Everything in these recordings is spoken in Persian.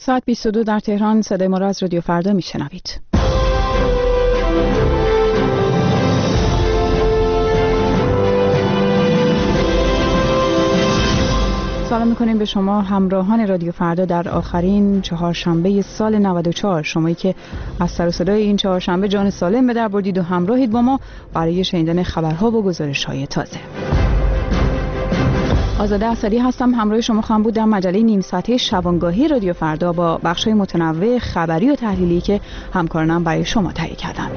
ساعت 22 در تهران. صدای ما را از رادیو فردا میشنوید. سلام میکنیم به شما همراهان رادیو فردا در آخرین چهارشنبه سال 94. شمایی که از سر و صدای این چهارشنبه جان سالم به در بردید و همراهید با ما برای شنیدن خبرها و گزارش‌های تازه. آزاده اسدی هستم، همراه شما خواهم بود در مجله نیم ساعته شبانگاهی رادیو فردا با بخش‌های متنوع خبری و تحلیلی که همکارانم برای شما تهیه کردند.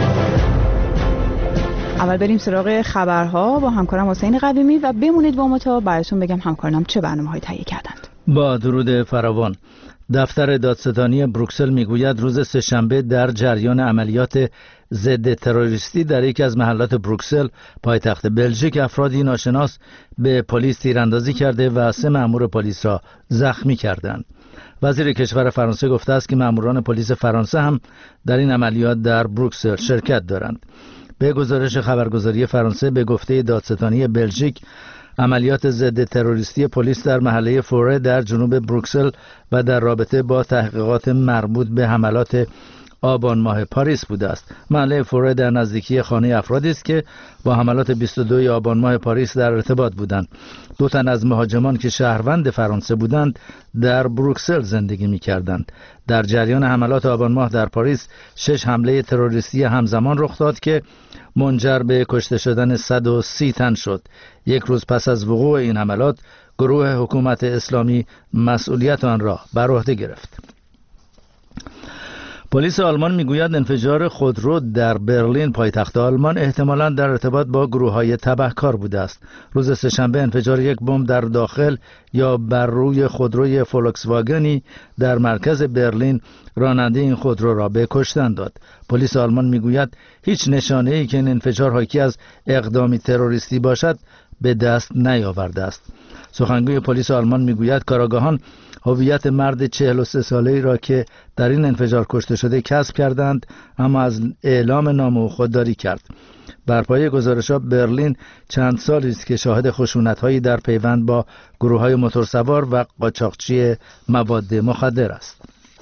اول بریم سراغ خبرها با همکارم حسین قویمی و بمونید با ما تا براتون بگم همکارانم چه برنامه‌هایی تهیه کردند. با درود فراوان. دفتر دادستانی بروکسل میگوید روز سه‌شنبه در جریان عملیات ضد تروریستی در یکی از محلات بروکسل پایتخت بلژیک افرادی ناشناس به پلیس تیراندازی کرده و 3 مأمور پلیس را زخمی کردند. وزیر کشور فرانسه گفته است که مأموران پلیس فرانسه هم در این عملیات در بروکسل شرکت دارند. به گزارش خبرگزاری فرانسه به گفته دادستانی بلژیک، عملیات ضد تروریستی پلیس در محله فوره در جنوب بروکسل و در رابطه با تحقیقات مربوط به حملات آبان ماه پاریس بوده است. محله فوره در نزدیکی خانه افرادی است که با حملات 22 آبان ماه پاریس در ارتباط بودند. 2 تن از مهاجمان که شهروند فرانسه بودند در بروکسل زندگی می‌کردند. در جریان حملات آبان ماه در پاریس 6 حمله تروریستی همزمان رخ داد که منجر به کشته شدن 130 تن شد. یک روز پس از وقوع این حملات گروه حکومت اسلامی مسئولیت آن را بر عهده گرفت. پلیس آلمان میگوید انفجار خودرو در برلین پایتخت آلمان احتمالاً در ارتباط با گروه‌های تبهکار بوده است. روز سه‌شنبه انفجار یک بمب در داخل یا بر روی خودروی فولکس واگنی در مرکز برلین راننده این خودرو را به کشتن داد. پلیس آلمان میگوید هیچ نشانه‌ای که این انفجار حاکی از اقدامی تروریستی باشد به دست نیاورده است. سخنگوی پلیس آلمان میگوید کاراگاهان هویت مرد 43 ساله‌ای را که در این انفجار کشته شده کسب کردند، اما از اعلام نام او خودداری کرد. بر پایه گزارش‌ها برلین چند سالی است که شاهد خشونت‌هایی در پیوند با گروه‌های موتورسوار و قاچاقچی مواد مخدر است.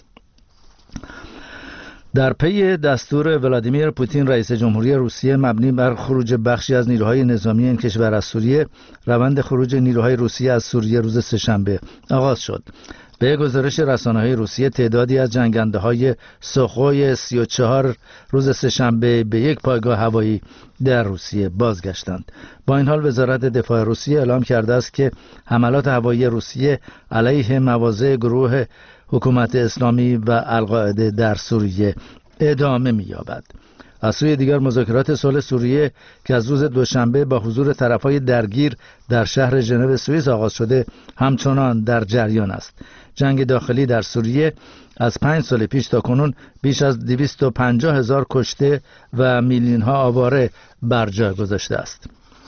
در پی دستور ولادیمیر پوتین رئیس جمهوری روسیه مبنی بر خروج بخشی از نیروهای نظامی این کشور از سوریه، روند خروج نیروهای روسیه از سوریه روز سه‌شنبه آغاز شد. به گزارش رسانه‌های روسیه تعدادی از جنگنده‌های سوخوی 34 روز سه‌شنبه به یک پایگاه هوایی در روسیه بازگشتند. با این حال وزارت دفاع روسیه اعلام کرده است که حملات هوایی روسیه علیه مواضع گروه حکومت اسلامی و القاعده در سوریه ادامه می‌یابد. از سوی دیگر مذاکرات صلح سوریه که از روز دوشنبه با حضور طرفهای درگیر در شهر ژنو سوئیس آغاز شده همچنان در جریان است. جنگ داخلی در سوریه از 5 سال پیش تا کنون بیش از 250,000 کشته و میلیون‌ها آواره بر جای گذاشته است.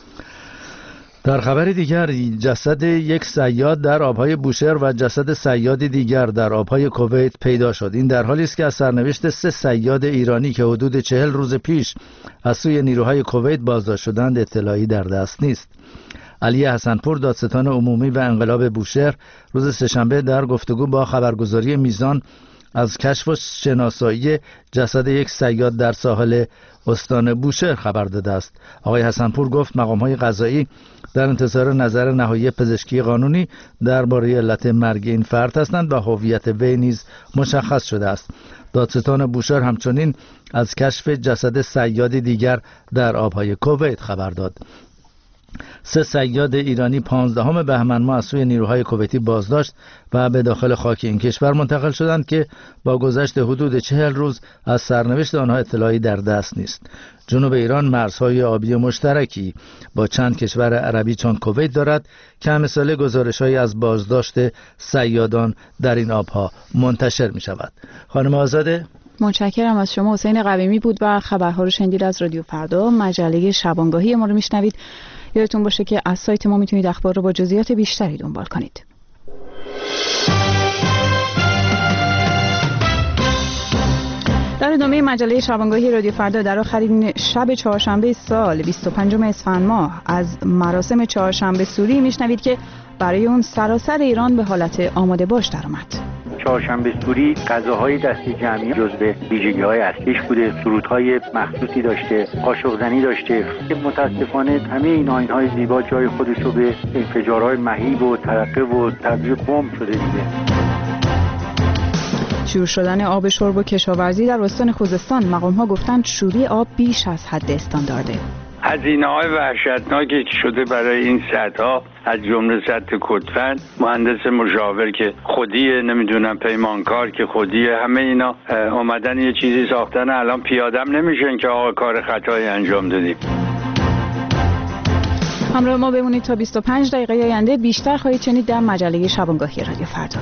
در خبر دیگر جسد یک صیاد در آبهای بوشهر و جسد صیادی دیگر در آبهای کویت پیدا شد. این در حالی است که از سرنوشت 3 صیاد ایرانی که حدود 40 روز پیش از سوی نیروهای کویت بازداشت شدند اطلاعی در دست نیست. علی حسنپور دادستان عمومی و انقلاب بوشهر روز سه‌شنبه در گفتگو با خبرگزاری میزان از کشف و شناسایی جسد یک صیاد در ساحل استان بوشهر خبر داده است. آقای حسنپور گفت مقام‌های قضایی در انتظار نظر نهایی پزشکی قانونی درباره علت مرگ این فرد هستند و هویت وی نیز مشخص شده است. دادستان بوشهر همچنین از کشف جسد صیاد دیگر در آبهای کویت خبر داد. 3 صیاد ایرانی 15 بهمن ماه از سوی نیروهای کویتی بازداشت و به داخل خاک این کشور منتقل شدند که با گذشت حدود 40 روز از سرنوشت آنها اطلاعی در دست نیست. جنوب ایران مرزهای آبی مشترکی با چند کشور عربی چون کویت دارد که همساله گزارش‌هایی از بازداشت صیادان در این آبها منتشر می شود. خانم آزاده، متشکرم از شما. حسین قویمی بود و خبرها رو شنیدید از رادیو فردا. مجله شبانگاهی ما رو میشنوید. یادتون باشه که از سایت ما میتونید اخبار رو با جزئیات بیشتری دنبال کنید. در ادامه مجله شبانگاهی رادیو فردا در آخرین شب چهارشنبه سال 25 اسفند ماه از مراسم چهارشنبه سوری میشنوید که برای اون سراسر ایران به حالت آماده باش در آمد. چهارشنبه سوری غذاهای دستی جمعی جزو ویژگی‌های اصلیش بوده، سرودهای مخصوصی داشته، قاشق زنی داشته که متاسفانه همه این آیین‌های زیبا جای خودشو به انفجارهای مهیب و ترقه و تبدیل بمب شده دیگه. شور شدن آب شرب و کشاورزی در استان خوزستان، مقام‌ها گفتند شوری آب بیش از حد استاندارده. هزینه‌های وحشتناکی شده برای این سدها، از جمله سد کدفن، مهندس مشاور که خودیه، نمیدونم پیمانکار که خودیه، همه اینا اومدن یه چیزی ساختن، الان پیادم نمیشن که آقا کار خطایی انجام دادیم. همراه ما بمونید تا 25 دقیقه آینده. بیشتر خواهید شنید در مجله شبانگاهی رادیو فردا.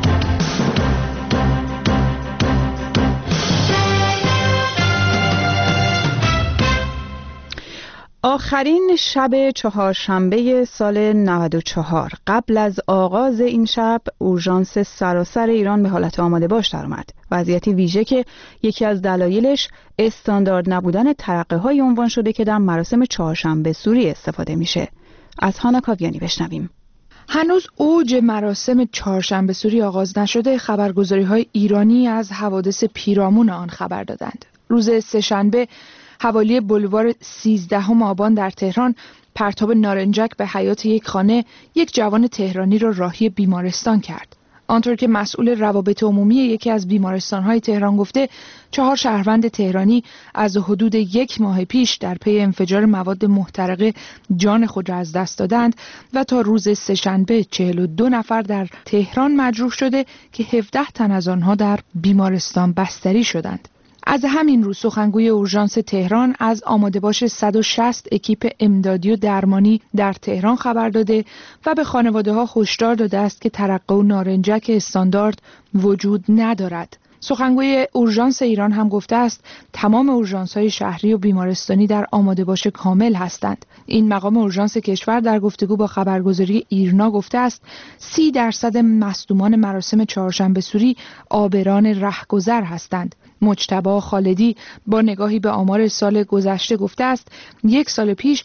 آخرین شب چهارشنبه سال 94 قبل از آغاز این شب اورژانس سراسر ایران به حالت آماده باش در آمد. وضعیتی ویژه که یکی از دلایلش استاندارد نبودن ترقه‌های عنوان شده که در مراسم چهارشنبه سوری استفاده میشه. از هانا کاویانی بشنویم. هنوز اوج مراسم چهارشنبه سوری آغاز نشده، خبرگزاری‌های ایرانی از حوادث پیرامون آن خبر دادند. روز سه‌شنبه حوالی بولوار 13 آبان در تهران، پرتاب نارنجک به حیاط یک خانه یک جوان تهرانی را راهی بیمارستان کرد. آنطور که مسئول روابط عمومی یکی از بیمارستان‌های تهران گفته، 4 شهروند تهرانی از حدود 1 ماه پیش در پی انفجار مواد محترقه جان خود را از دست دادند و تا روز سه‌شنبه 42 نفر در تهران مجروح شده که 17 تن از آنها در بیمارستان بستری شدند. از همین رو سخنگوی اورژانس تهران از آماده باش 160 اکیپ امدادی و درمانی در تهران خبر داده و به خانواده ها هشدار داده است که ترقه و نارنجک استاندارد وجود ندارد. سخنگوی اورژانس ایران هم گفته است تمام اورژانس‌های شهری و بیمارستانی در آماده باش کامل هستند. این مقام اورژانس کشور در گفتگو با خبرگزاری ایرنا گفته است 30% مصدومان مراسم چهارشنبه سوری عابران رهگذر هستند. مجتبی خالدی با نگاهی به آمار سال گذشته گفته است 1 سال پیش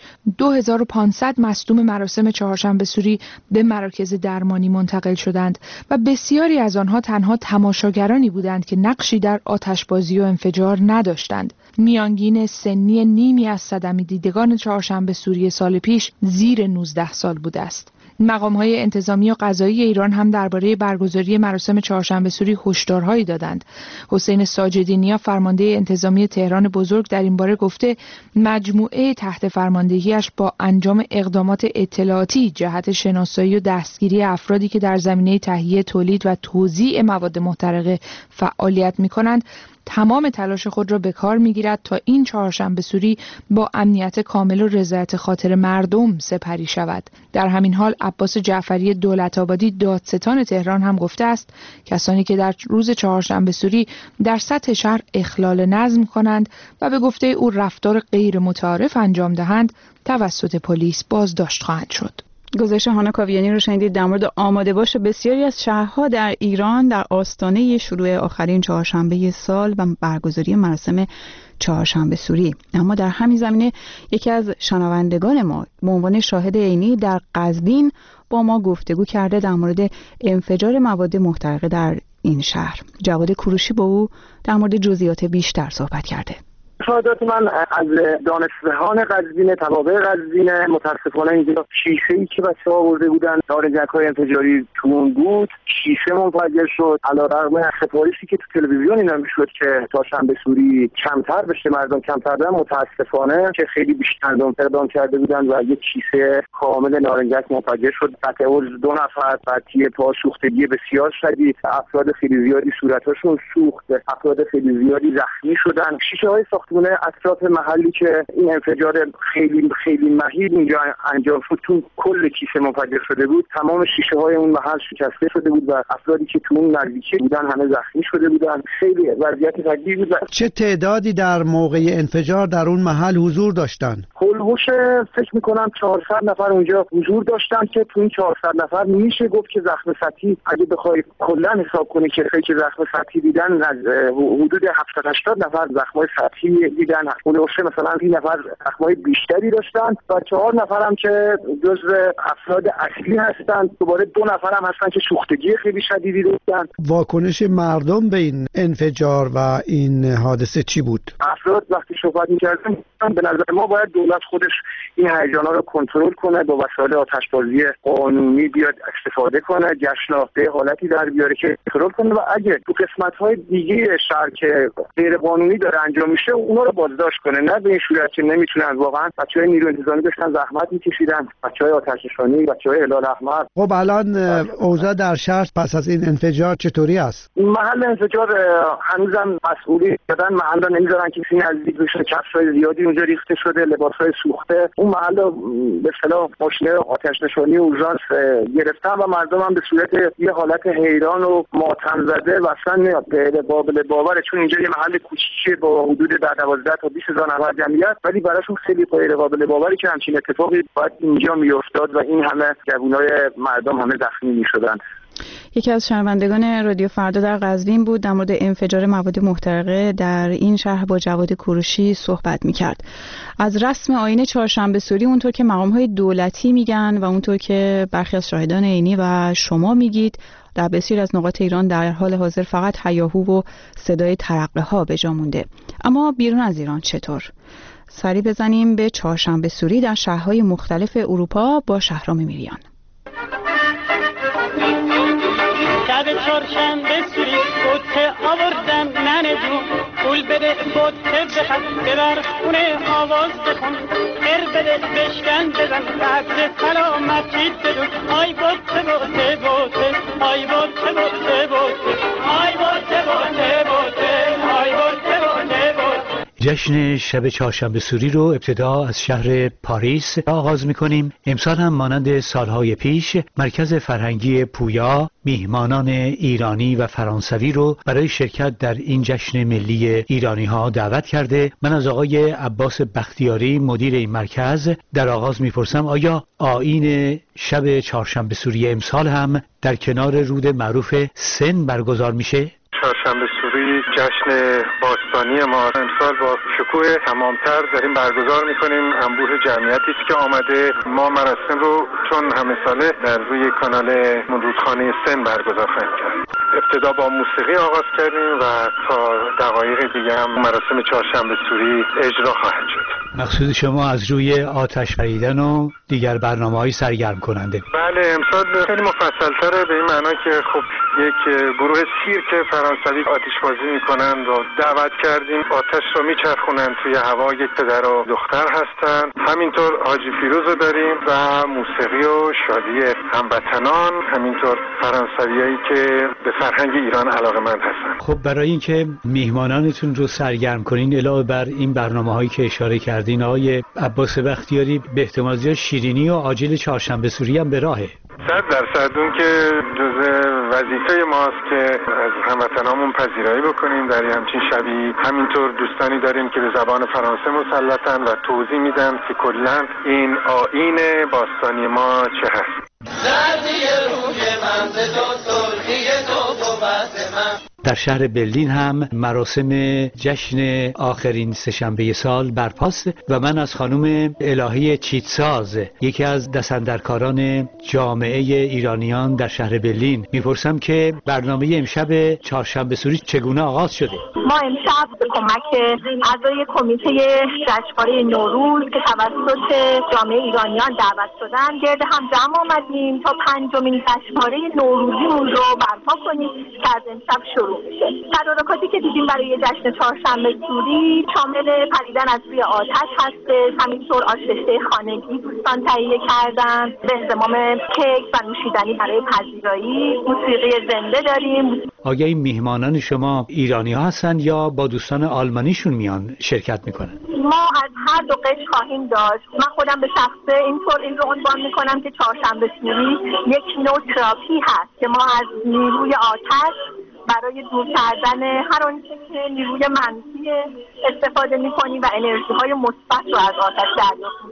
2500 مصدوم مراسم چهارشنبه سوری به مراکز درمانی منتقل شدند و بسیاری از آنها تنها تماشاگرانی بودند که نقشی در آتشبازی و انفجار نداشتند. میانگین سنی نیمی از صدمه دیدگان چهارشنبه سوری سال پیش زیر 19 سال بوده است. مقام‌های انتظامی و قضایی ایران هم درباره برگزاری مراسم چهارشنبه سوری هشدارهایی دادند. حسین ساجدی فرمانده انتظامی تهران بزرگ در این باره گفته مجموعه تحت فرماندهیش با انجام اقدامات اطلاعاتی جهت شناسایی و دستگیری افرادی که در زمینه تهیه، تولید و توزیع مواد محترقه فعالیت می‌کنند تمام تلاش خود را به کار می‌گیرد تا این چهارشنبه سوری با امنیت کامل و رضایت خاطر مردم سپری شود. در همین حال عباس جعفری دولت‌آبادی دادستان تهران هم گفته است کسانی که در روز چهارشنبه سوری در سطح شهر اخلال نظم کنند و به گفته او رفتار غیر متعارف انجام دهند توسط پلیس بازداشت خواهند شد. گزارش هانا کاویانی رو شنیدید در مورد آماده باش بسیاری از شهرها در ایران در آستانه شروع آخرین چهارشنبه سال و برگزاری مراسم چهارشنبه سوری. اما در همین زمینه یکی از شنوندگان ما به عنوان شاهد عینی در قزوین با ما گفتگو کرده در مورد انفجار مواد محترقه در این شهر. جواد کوروشی با او در مورد جزئیات بیشتر صحبت کرده. شهادت من از دانشجویان قزوین، توابع قزوین، متاسفانه اینجا شیشه‌ای که بچه‌ها آورده بودن نارنجک‌های انفجاری تو اون بود، شیشه منفجر شد. علیرغم سفارشی که تو تلویزیون اینا میشد که تا شنبه سوری کمتر بشه، مردم کمتر بشن، متاسفانه که خیلی بیشتر اقدام کرده بودن و یک شیشه کامل نارنجک منفجر شد. قطع عضو 2 نفر، قطعی پا، سوختگی بسیار شدید، افراد خیلی زیادی صورتاشون سوخت، افراد خیلی زیادی زخمی شدن. شیشه‌های ساختمان اطراف محلی که این انفجار خیلی خیلی مهیب اینجا انجام شد تو کل کیسه منفجر شده بود، تمام شیشه های اون محل شکسته شده بود و افرادی که تو اون نزدیکی بودن همه زخمی شده بودن. خیلی وضعیت سنگینی بود. چه تعدادی در موقع انفجار در اون محل حضور داشتن؟ هولوش فکر میکنم 400 نفر اونجا حضور داشتن که تو این 400 نفر میشه گفت که زخم سطحی اگه بخوای کلا حساب کنی که خیلی زخم سطحی دیدن از حدود 70-80 نفر زخمای سطحی دیدن اولوشه مثلا 3 نفر زخمای بیشتری داشتن و 4 نفر هم که جزو افراد اصلی هستن. دوباره 2 نفر هم هستن که سوختگی خیلی شدیدی داشتن. واکنش مردم به این انفجار و این حادثه چی بود؟ افراد وقتی صحبت می‌کردن به نظر ما باید دولت خودش این هیجانا رو کنترل کنه، با وسایل آتشبازی قانونی بیاد استفاده کنه، جشن به حالتی در بیاره که کنترل کنه و اگه تو قسمت‌های دیگه شهر که غیر قانونی داره انجام میشه اونا رو بازداشت کنه، نه به این صورت که نمیتونن. واقعا بچه‌های نیروی انتظامی داشتن زحمت می‌کشیدن، بچه‌های آتش‌نشانی، بچه‌های هلال احمر. خب الان اوضاع در شهر پس از این انفجار چطوری است؟ محل انفجار هنوزم مسئولی دادن محل رو نمیذارن کسی نزدیک بشه، کفش‌های زیادی اونجا ریخته شده، لباس‌های سوخته. اون محل رو به اصطلاح ماشین آتش‌نشانی اورژانس گرفتن و مردم هم به صورت یه حالت حیران و ماتم زده و اصلا قابل باوره، چون اینجا یه محل کوچیکه با حدود 12 تا 20,000 نفر جمعیت، ولی براشون خیلی غیر قابل باوره که همچین اتفاقی باید اینجا میافتاد و این همه جوانای مردم همه زخمی میشدن. یکی از شنوندگان رادیو فردا در قزوین بود، در مورد انفجار مواد محترقه در این شهر با جواد کوروشی صحبت می‌کرد. از رسم آیین چهارشنبه سوری اونطور که مقام‌های دولتی میگن و اونطور که برخی از شاهدان عینی و شما میگید، در بسیاری از نقاط ایران در حال حاضر فقط هیاهو و صدای ترقه‌ها به جا مونده. اما بیرون از ایران چطور؟ سری بزنیم به چهارشنبه سوری در شهرهای مختلف اروپا با شهرام میریان. شب چهارشنبه سوری بوته آوردم ننه جون، پول بده بوته بخم ببر خونه آواز بخون، هر بده بشکن بزن قدر سلامتی بدون. آی بوته بوته بوته، آی بوته بوته بوته، آی بوته بوته بوته، آی بوته بوته بوته. جشن شب چهارشنبه سوری رو ابتدا از شهر پاریس آغاز می‌کنیم. امسال هم مانند سالهای پیش مرکز فرهنگی پویا میهمانان ایرانی و فرانسوی رو برای شرکت در این جشن ملی ایرانی‌ها دعوت کرده. من از آقای عباس بختیاری مدیر این مرکز در آغاز می‌پرسم آیا آیین شب چهارشنبه سوری امسال هم در کنار رود معروف سن برگزار میشه؟ چهارشنبه سوری جشن باستانی ما امسال با شکوه تمامتر داریم برگزار میکنیم. انبوه جمعیتی است که آمده. ما مراسم رو چون همه ساله در روی کانال رودخانه سن برگزار خواهیم کرد. ابتدا با موسیقی آغاز کردیم و تا دقایق دیگه هم مراسم چهارشنبه سوری اجرا خواهد شد. مقصود شما از روی آتش بریدن و دیگر برنامه‌های سرگرم کننده؟ بله، امسال خیلی مفصل‌تره به این معنا که خب یک گروه سیرک فرانسوی آتش‌بازی می‌کنن و دعوت کردیم. آتش رو میچرخونن توی هوا، یک پدر و دختر هستن. همینطور حاجی فیروز رو داریم و موسیقی و شادی هموطنان، همینطور فرانسویایی که به فرهنگ ایران علاقه‌مند هستن. خب برای اینکه میهمانانتون رو سرگرم کنین علاوه بر این برنامه‌هایی که اشاره کردین، آقای عباس بختیاری به احتمال زیاد شیرینی و آجیل چهارشنبه سوری هم به راهه. 100% اون که جزء وظیفه ماست که از هموطنامون پذیرایی بکنیم در همچین شبی. همینطور دوستانی داریم که به زبان فرانسه مسلطن و توضیح میدن که کلاً این آیین باستانی ما چه هست. در شهر برلین هم مراسم جشن آخرین سه‌شنبه سال برپاست و من از خانم الهی چیتساز، یکی از دستاندرکاران جامعه ایرانیان در شهر برلین، میپرسم که برنامه امشب چهارشنبه سوری چگونه آغاز شده؟ ما امشب به کمک اعضای کمیته جشنواره نوروز که توسط جامعه ایرانیان دعوت شدن گرد هم جمع آمدیم تا 5مین جشنواره نوروزیمون رو برپا کنیم که از امشب شروع میشه. تدارکاتی که دیدیم برای جشن چهارشنبه سوری شامل پریدن از روی آتش هستش، همینطور آشپزی خانگی دوستان تهیه کردن، به انضمام کیک و نوشیدنی برای پذیرایی، موسیقی زنده داریم. آیا این میهمانان شما ایرانی ها هستن یا با دوستان آلمانیشون میان شرکت میکنن؟ ما از هر دو قشر خواهیم داشت. من خودم به شخصه اینطور این رو عنوان میکنم که چهارشنبه سوری یک نوع تراپی هست که ما از نیروی آتش برای دور کردن هر آنچه که نیروی منفی استفاده می‌کنیم و انرژی‌های مثبت رو از آتش دریافت می‌کنیم.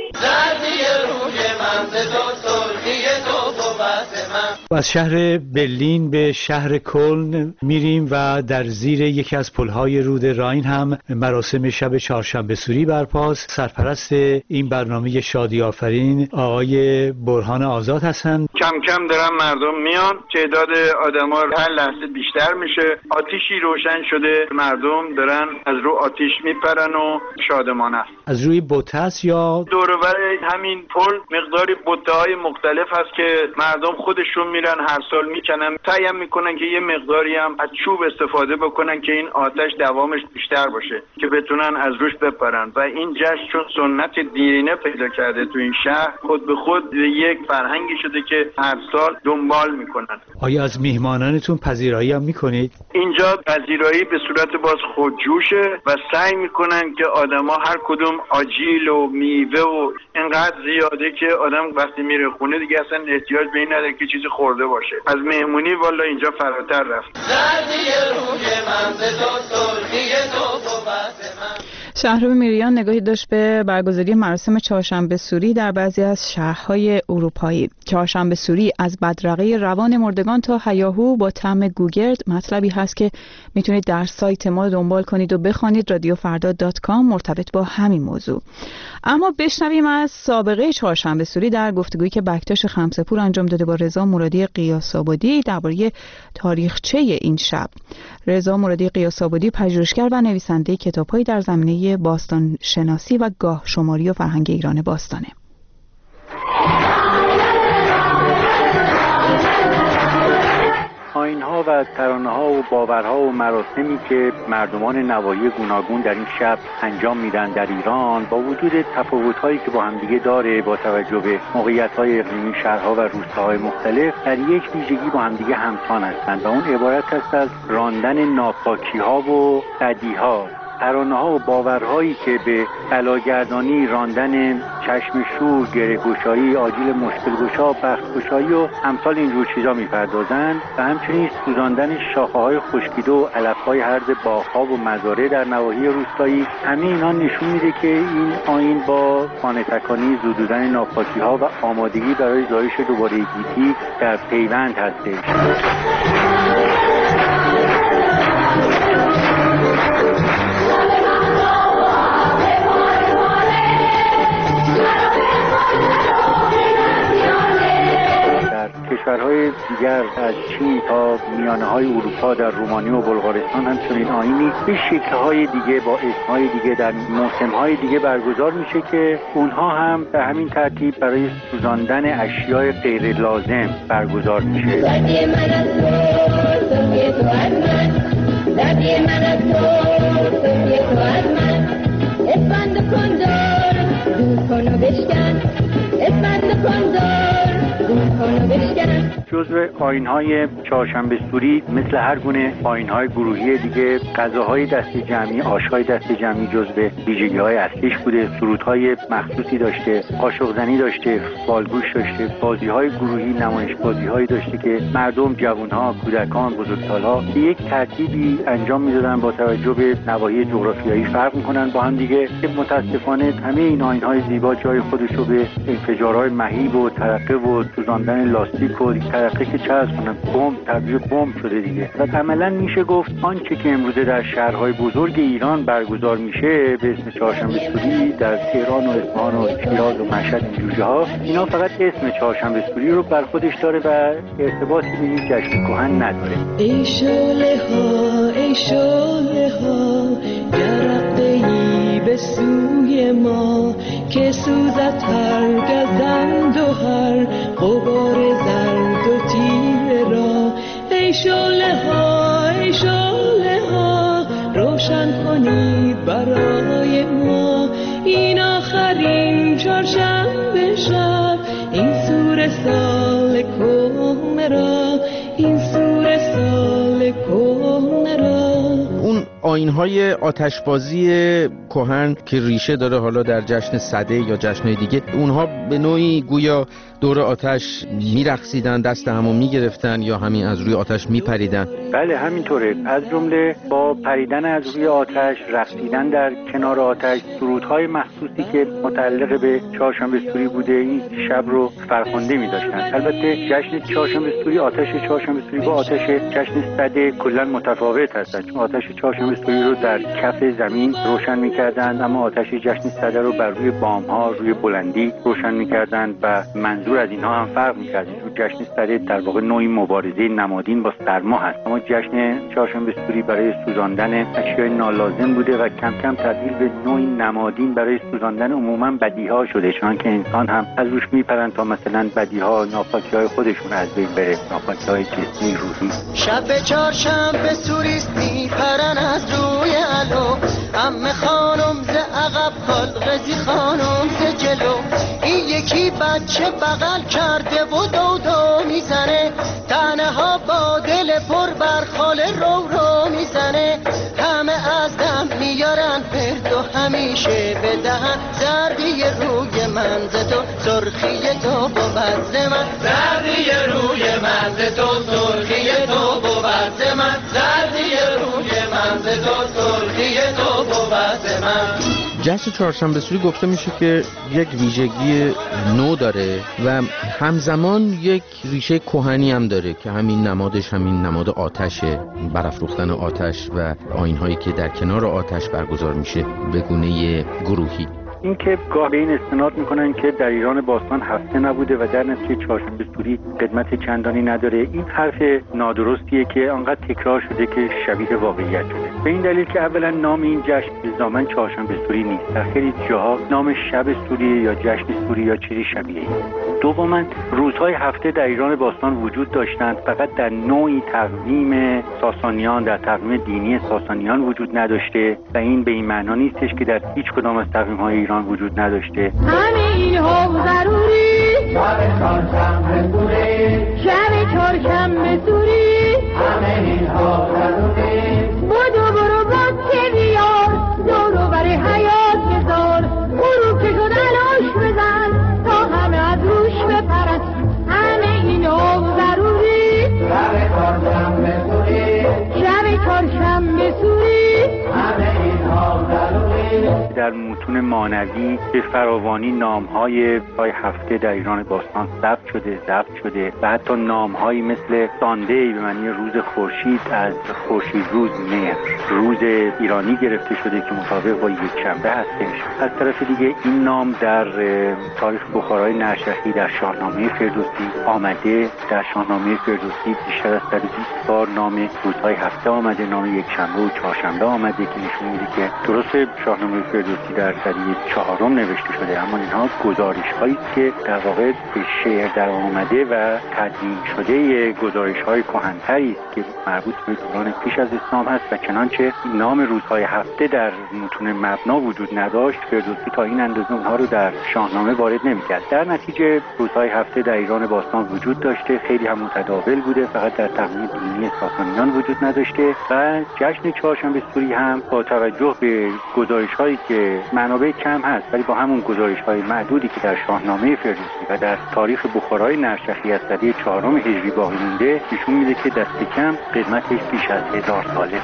از شهر برلین به شهر کلن میریم و در زیر یکی از پلهای رود راین هم مراسم شب چهارشنبه سوری برپاست. سرپرست این برنامه شادی آفرین آقای برهان آزاد هستند. کم کم دارن مردم میان، تعداد آدما هر لحظه بیشتر میشه، آتیشی روشن شده، مردم دارن از رو آتیش میپرن و شادمانه. از روی بوتس یا دور و بر همین پل مقداری بوته‌های مختلف هست که مردم خودشون میرن هر سال میکنن، سعی میکنن که یه مقداری هم از چوب استفاده بکنن که این آتش دوامش بیشتر باشه که بتونن از روش بپرن. و این جشن چون سنت دیرینه پیدا کرده تو این شهر، خود به خود یک فرهنگی شده که هر سال دنبال میکنن. آیا از میهمانانتون پذیرایی هم میکنید؟ اینجا پذیرایی به صورت باز خودجوشه و سعی میکنن که آدما هر کدوم آجیل و میوه و اینقدر زیاده که آدم وقتی میره خونه دیگه اصلا احتیاج به این نداره که چیزی خورده باشه. از مهمونی والا اینجا فراتر رفت. شهرام میریان نگاهی داشت به برگزاری مراسم چهارشنبه سوری در بعضی از شهرهای اروپایی. چهارشنبه سوری از بدرقه روان مردگان تا هیاهو با طعم گوگرد مطلبی هست که میتونید در سایت ما دنبال کنید و بخوانید، radiofarda.com، مرتبط با همین موضوع. اما بشنویم از سابقه چهارشنبه سوری در گفتگویی که بکتاش خمسه‌پور انجام داده با رضا مرادی قیاس‌آبادی درباره تاریخچه این شب. رضا مرادی قیاس‌آبادی پژوهشگر و نویسنده کتاب‌هایی در زمینه باستان شناسی و گاه شماری و فرهنگ ایران باستانه. آیین‌ها و ترانه‌ها و باورها و مراسمی که مردمان نواحی گوناگون در این شب انجام میدن در ایران، با وجود تفاوت‌هایی که با همدیگه داره با توجه به موقعیت‌های اقلیمی شهرها و روستاهای مختلف، در یک ویژگی با همدیگه همسان هستند و اون عبارت است از راندن ناپاکی‌ها و بدی‌ها. ترانه‌ها و باورهایی که به بلاگردانی، راندن چشم شور، گره‌گشایی، آجیل مشکل‌گشا، بخت‌گشایی و امثال اینجور چیزا می‌پردازند و همچنین سوزاندن شاخه‌های خشکیده و علف‌های هرز باغ‌ها و مزارع در نواحی روستایی، همه اینها نشون میده که این آیین با خانه‌تکانی، زدودن ناپاکی‌ها و آمادگی برای زایش دوباره گیتی در پیوند هستش. کشورهای دیگر از چین تا میانه‌های اروپا در رومانی و بلغارستان هم چنین آیینی به شکل‌های دیگه با اسم‌های دیگه در موسم‌های دیگه برگزار میشه که اونها هم به همین ترتیب برای سوزاندن اشیاء غیر لازم برگزار میشه. جزو آیین‌های چهارشنبه سوری مثل هر گونه آیین‌های گروهی دیگه، غذاهای دست جمعی، آش‌های دست جمعی جزو ویژگی‌های اصلیش بوده. سرودهای مخصوصی داشته، قاشق زنی داشته، بالگوش داشته، بازی‌های گروهی، نمایش‌بازی‌هایی داشته که مردم، جوان‌ها، کودکان، بزرگسال‌ها به یک ترتیبی انجام می‌دادن با توجه به نواحی جغرافیایی فرق می‌کنن با هم دیگه، که متأسفانه همه این آیین‌های زیبا جای خودش رو به انفجارهای مهیب و ترقه و سوزاندن لاستیک و ترقه که چه از کنم بمب تبدیل بمب شده دیگه. و عملاً میشه گفت آنچه که امروزه در شهرهای بزرگ ایران برگزار میشه به اسم چهارشنبه سوری در تهران و اصفهان و شیراز و مشهد، این جاها، اینا فقط اسم چهارشنبه سوری رو بر خودش داره و ارتباطی به این جشن کهن نداره. ای شعله ها گرقه‌ای به سوی ما که سوزد هر گزند و هر غبار زرد و تیره را. ای شعله ها روشن کنید برای ما این آخرین چهارشنبه شب، این سور سال کهنه را، این سور سال کهنه را. اون آیین‌های آتشبازی کهن که ریشه داره حالا در جشن سده یا جشن‌های دیگه، اونها به نوعی گویا دور آتش میرقصیدن، دست همو میگرفتن یا همین از روی آتش میپریدن. بله همینطوره، از جمله با پریدن از روی آتش، رقصیدن در کنار آتش، سرودهای مخصوصی که متعلق به چهارشنبه سوری بوده این شب رو فرخنده می‌داشتن. البته جشن چهارشنبه سوری، آتش چهارشنبه سوری با آتش جشن سده کلاً متفاوت هستند، چون آتش چهارشنبه سوری رو در کف زمین روشن می‌کردند، اما آتش جشن سده رو بر روی بام‌ها، روی بلندی روشن می‌کردند و منظور از اینها هم فرق می‌کرد. جشن سده در واقع نوعی مبارزه نمادین با سرما هست، اما جشن چهارشنبه سوری برای سوزاندن اشیاء نالازم بوده و کم کم تبدیل به نوعی نمادین برای سوزاندن عموما بدیها شده، چون که انسان هم از روش میپرن تا مثلا بدیها، ناپاکی‌های خودشون از بین بره، ناپاکی‌های جسمی، روحی. شب چهارشنبه سوریست میپرن از روی علو، عمه خانم ز عقب، خالقزی خانم ز جلو، این یکی بچه بغل کرده و دو میزنه، تنها با دل پر بر خاله رو میزنه، همه از دم میارن پرد و همیشه بدهن، زردی روی من ز تو، سرخی تو بود ز من، زردی روی من ز تو، سرخی تو بود ز من، زردی روی من ز تو، سرخی تو بود ز من. جشن چهارشنبه سوری گفته میشه که یک ویژگی نو داره و همزمان یک ریشه کهنی هم داره که همین نمادش همین نماد آتشه، برافروختن آتش و آیین‌هایی که در کنار آتش برگزار میشه به گونه گروهی. این که گاه به این استناد میکنن که در ایران باستان هفته نبوده و در نتیجه چهارشنبه سوری قدمت چندانی نداره، این حرف نادرستیه که انقدر تکرار شده که شبیه واقعیت شده. به این دلیل که اولا نام این جشن الزاماً چهارشنبه سوری نیست، در خیلی جاها نام شب سوری یا جشن سوری یا چیزی شبیه این. دوما روزهای هفته در ایران باستان وجود داشتند، فقط در نوعی تقویم ساسانیان، در تقویم دینی ساسانیان وجود نداشته و این به این معنا نیستش که در هیچ کدام از تقویم‌های ایران وجود نداشته. همه اینها ضروری، شب چهارشنبه سوری، شب چهارشنبه سوری، همه اینها ضروری، برو با که بیار، دورو برای حیات بذار، برو که شدن آش بزن تا همه از روش بپرن، همه اینها ضروری، شب چهارشنبه سوری، شب چهارشنبه سوری، همه اینها ضروری. در متون مانوی به فراوانی نام‌های هفته در ایران باستان ضبط شده و حتی نام‌هایی مثل ساندی به معنی روز خورشید از خورشید روز مهر، روز ایرانی گرفته شده که مطابق با یک شنبه هستش. از طرف دیگه این نام در تاریخ بخارای نرشخی در شاهنامه فردوسی آمده، در شاهنامه فردوسی بیشتر از 120 بار نام روزهای هفته آمده، نام یک شنبه و چهارشنبه آمده که نشون میده که درست شاهنامه فردوسی در سده 4 نوشته شده، اما اینها گزارش‌هایی که در واقع به شعر در آمده و تدوین شده گزارش‌های کهن‌تری است که مربوط به دوران پیش از اسلام هست و چنانچه نام روزهای هفته در متون مبنا وجود نداشت، فردوسی تا این اندازه اونها رو در شاهنامه وارد نمی‌کرد. در نتیجه روزهای هفته در ایران باستان وجود داشته، خیلی هم متداول بوده، فقط در تقویم دینی ساسانیان وجود نداشته و جشن چهارشنبه سوری هم با توجه به گزارش‌هایی که منابع کم هست ولی با همون گزارش‌های معدودی که در شاهنامه فردوسی و در تاریخ بخارای نرشخی از سده 4 هجری باقی مونده نشون میده که دست کم قدمتش بیش از 1000 ساله.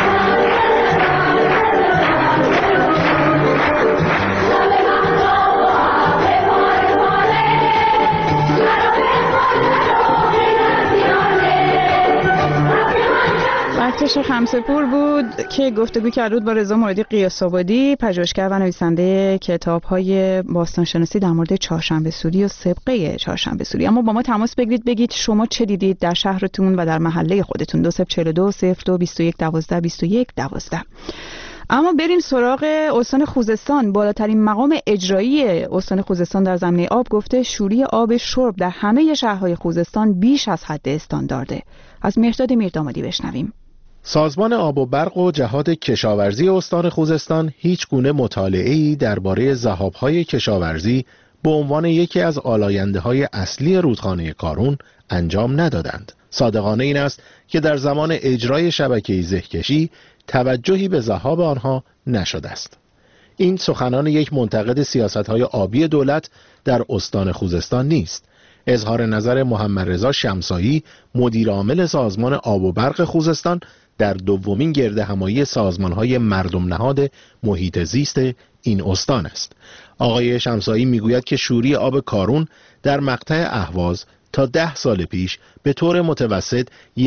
وقتش خمسه‌پور بود که گفتگو کرد با رضا مرادی قیاس‌آبادی، پژوهشگر و نویسنده کتاب‌های باستانشناسی در مورد چهارشنبه سوری و سابقه چهارشنبه سوری. اما با ما تماس بگیرید، بگید شما چه دیدید در شهرتون و در محله خودتون. 2042 02 21 12 21 12. اما بریم سراغ استان خوزستان. بالاترین مقام اجرایی استان خوزستان در زمینه آب گفته شوری آب شرب در همه شهرهای خوزستان بیش از حد استاندارده. از مهرداد میردامادی بشنویم. سازمان آب و برق و جهاد کشاورزی استان خوزستان هیچ گونه مطالعه‌ای درباره ذهاب‌های کشاورزی به عنوان یکی از آلاینده‌های اصلی رودخانه کارون انجام ندادند. صادقانه این است که در زمان اجرای شبکه زهکشی توجهی به ذهاب آنها نشده است. این سخنان یک منتقد سیاست‌های آبی دولت در استان خوزستان نیست. اظهار نظر محمد رضا شمسایی، مدیر عامل سازمان آب و برق خوزستان، در دومین گردهمایی سازمان‌های مردم نهاد محیط زیست این استان است. آقای شمسایی میگوید که شوری آب کارون در مقطع اهواز تا 10 سال پیش به طور متوسط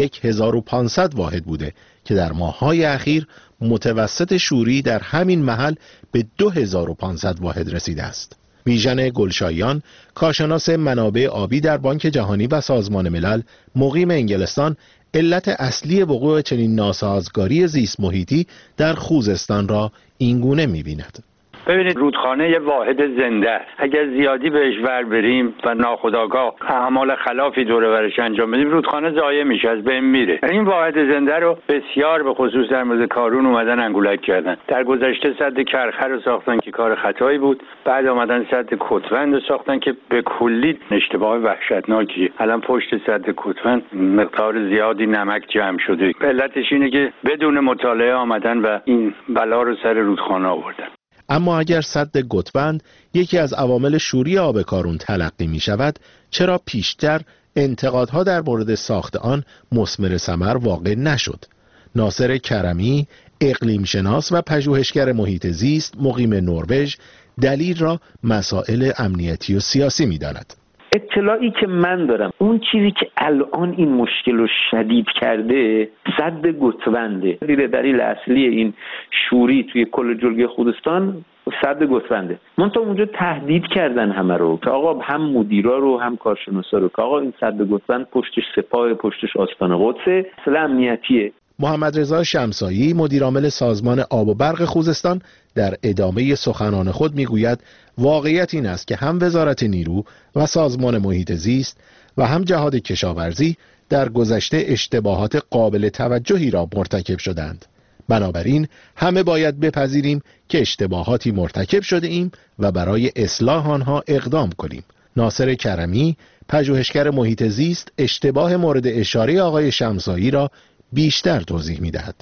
1500 واحد بوده که در ماه‌های اخیر متوسط شوری در همین محل به 2500 واحد رسیده است. بیژن گلشاییان، کارشناس منابع آبی در بانک جهانی و سازمان ملل، مقیم انگلستان، علت اصلی وقوع چنین ناسازگاری زیست محیطی در خوزستان را اینگونه می‌بیند. ببینید، رودخانه یه واحد زنده است. اگر زیادی بهش ور بریم و ناخودآگاه اعمال خلافی دور و برش انجام بدیم، رودخانه ضایع میشه، از بین میره. این واحد زنده رو بسیار به خصوص در مورد کارون اومدن انگولک کردن. در گذشته سد کرخه رو ساختن که کار خطایی بود، بعد اومدن سد کتوند رو ساختن که به کلی اشتباه وحشتناکی. الان پشت سد کتوند مقدار زیادی نمک جمع شده. علتش اینه که بدون مطالعه آمدن و این بلا رو سر رودخانه آوردن. اما اگر سد گتبند یکی از عوامل شوری آب کارون تلقی می شود، چرا پیشتر انتقادها در مورد ساخت آن مثمر ثمر واقع نشد؟ ناصر کرمی، اقلیم شناس و پژوهشگر محیط زیست مقیم نروژ، دلیل را مسائل امنیتی و سیاسی می داند. اطلاعی که من دارم، اون چیزی که الان این مشکل رو شدید کرده سد گتونده. دلیل اصلی این شوری توی کل جلگه خوزستان سد گتونده. منتها اونجا تهدید کردن همه رو که آقا هم مدیرا رو هم کارشناسا رو که آقا این سد گتوند پشتش سپاه، پشتش آستان قدس، اصلا امنیتیه. محمد رضا شمسایی، مدیر عامل سازمان آب و برق خوزستان، در ادامه سخنان خود میگوید واقعیت این است که هم وزارت نیرو و سازمان محیط زیست و هم جهاد کشاورزی در گذشته اشتباهات قابل توجهی را مرتکب شدند. بنابراین همه باید بپذیریم که اشتباهاتی مرتکب شده ایم و برای اصلاح آنها اقدام کنیم. ناصر کرمی، پژوهشگر محیط زیست، اشتباه مورد اشاره آقای شمسایی را بیشتر توضیح می‌دهد.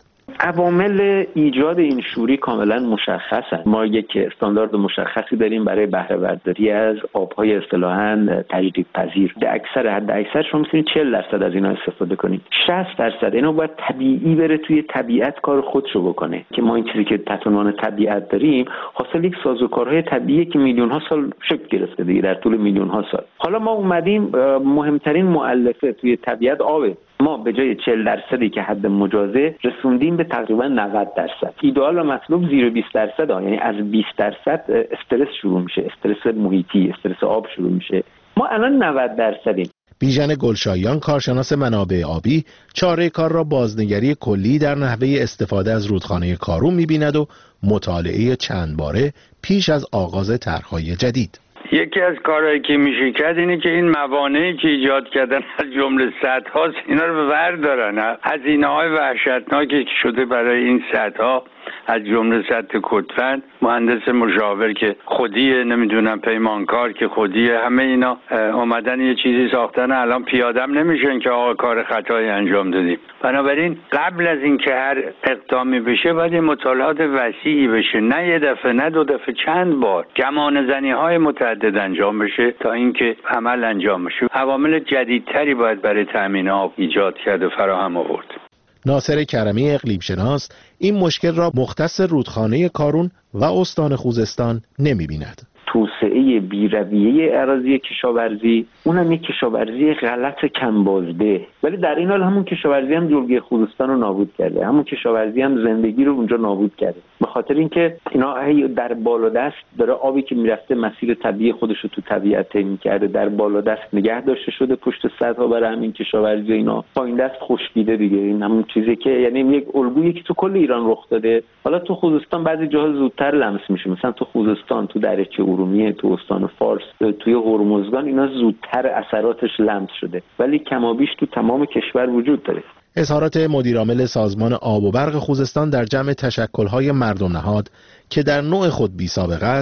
عوامل ایجاد این شوری کاملا مشخصند. ما یک استاندارد مشخصی داریم برای بهره برداری از آب‌های اصطلاحاً تجدیدپذیر. حد اکثر شما می‌تونید 40% از اینا استفاده کنید. 60% اینو باید طبیعی بره توی طبیعت کار خودشو بکنه. که ما این چیزی که تحت عنوان طبیعت داریم، حاصل یک سازوکارهای طبیعی که میلیون‌ها سال شکل گرفته دیگه، در طول میلیون‌ها سال. حالا ما اومدیم مهمترین مؤلفه توی طبیعت آبه. ما به جای 40% که حد مجازه رسوندیم به تقریبا 90%. ایدئال و مطلوب زیر 20%، یعنی از 20% استرس شروع میشه، استرس محیطی، استرس آب شروع میشه. ما الان 90%. بیژن گلشاییان، کارشناس منابع آبی، چاره کار را بازنگری کلی در نحوه استفاده از رودخانه کارون می‌بیند و مطالعه چند باره پیش از آغاز طرح‌های جدید. یکی از کارهایی که میشه کرد اینه که این موانعی که ایجاد کردن از جمله سدها، اینا رو بردارن. هزینه‌های وحشتناکی که شده برای این سدها، از جمله سد کتوند، مهندس مشاور که خودیه، نمیدونم پیمانکار که خودیه، همه اینا اومدن یه چیزی ساختن، الان پیادم نمیشن که آقا کار خطایی انجام دادیم. بنابراین قبل از اینکه هر اقدامی بشه باید مطالعات وسیعی بشه، نه یه دفعه، نه دو دفعه، چند بار گمانه‌زنی‌های متعدد انجام بشه تا اینکه عمل انجام بشه. عوامل جدیدتری باید برای تامین آب ایجاد کرد و فراهم آورد. ناصر کرمی، اقلیم شناس، این مشکل را مختص رودخانه کارون و استان خوزستان نمی‌بیند. توسعه بی‌رویه اراضی کشاورزی، اونم یک کشاورزی غلط کمبازده، ولی در این حال همون کشاورزی هم جلگه خوزستان رو نابود کرده، همون کشاورزی هم زندگی رو اونجا نابود کرده، به خاطر اینکه اینا در بالا دست داره آبی که میرفته مسیر طبیعی خودش رو تو طبیعت طی می‌کرده، در بالا دست نگه داشته شده پشت سدها برای همین کشاورزی. اینا پایین دست خشکیده دیگه. این همون چیزی که یعنی یک الگویی که تو کل ایران رخ داده. حالا تو خوزستان بعضی جاها زودتر لمس میشه، مثلا تو خوزستان، تو دریاچه ارومیه، تو استان فارس، توی هرمزگان اینا زودتر اثراتش لمس شده، ولی کمابیش تو تمام کشور وجود داره. اظهارات مدیرعامل سازمان آب و برق خوزستان در جمع تشکل‌های مردم نهاد که در نوع خود بی‌سابقه است،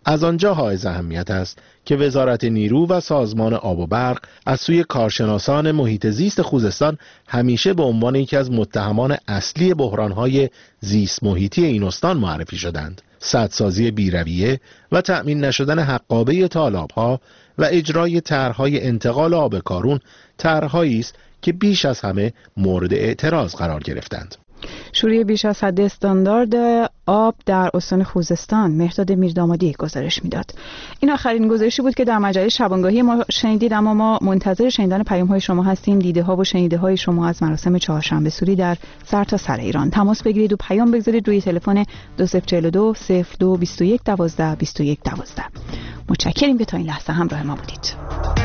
از آنجا حائز اهمیت است که وزارت نیرو و سازمان آب و برق از سوی کارشناسان محیط زیست خوزستان همیشه به عنوان یکی از متهمان اصلی بحران‌های زیست محیطی این استان معرفی شدند. سدسازی بی‌رویه و تأمین نشدن حقابه تالاب‌ها و اجرای طرح‌های انتقال آب کارون طرح‌هایی است که بیش از همه مورد اعتراض قرار گرفتند. شوری بیش از حد استاندارد آب در استان خوزستان. مهرداد میردامادی گزارش میداد. این آخرین گزارشی بود که در مجله شبانگاهی ما شنیدید، اما ما منتظر شنیدن پیام‌های شما هستیم، دیده‌ها و شنیده‌های شما از مراسم چهارشنبه سوری در سرتاسر ایران. تماس بگیرید و پیام بگذارید روی تلفن 2042 02 21 12 21 12. متشکریم که تا این لحظه همراه ما بودید.